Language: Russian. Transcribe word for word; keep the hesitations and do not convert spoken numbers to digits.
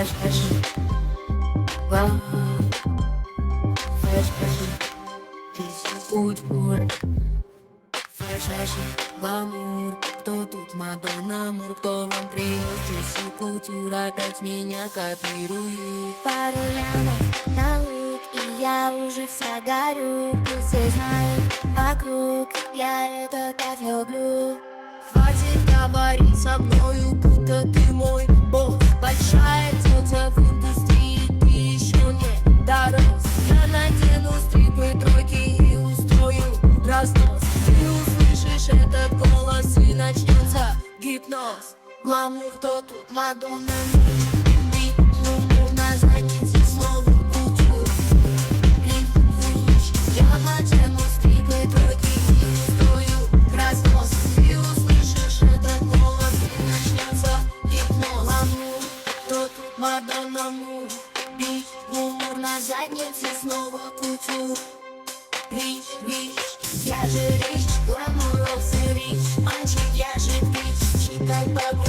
Фэшн, гламур, фэшн, культура. Фэшн, гламур, кто тут Мадонна Мур, кто вам принес культура, опять меня копирует. Пару лямов на лук, и я уже вся горю. Пусть все знают вокруг, я это так люблю. Хватит говорить со мною, будто ты мой босс. Большая тетя в индустрии, ты еще не дорос. Я надену стрипы, тройки и устрою разнос. Ты услышишь этот голос и начнется гипноз. Гламур, кто тут Мадонна Мур, бит, ну, на заднице снова культура. Я надену стрипы, тройки и устрою разнос. Ты услышишь этот голос и начнется гипноз. Гламур, кто тут Мадонна Мур, бит, юмор на заднице снова культура. Рич, рич, я же рич, гламурос и рич. Мальчик, я же бич, читай по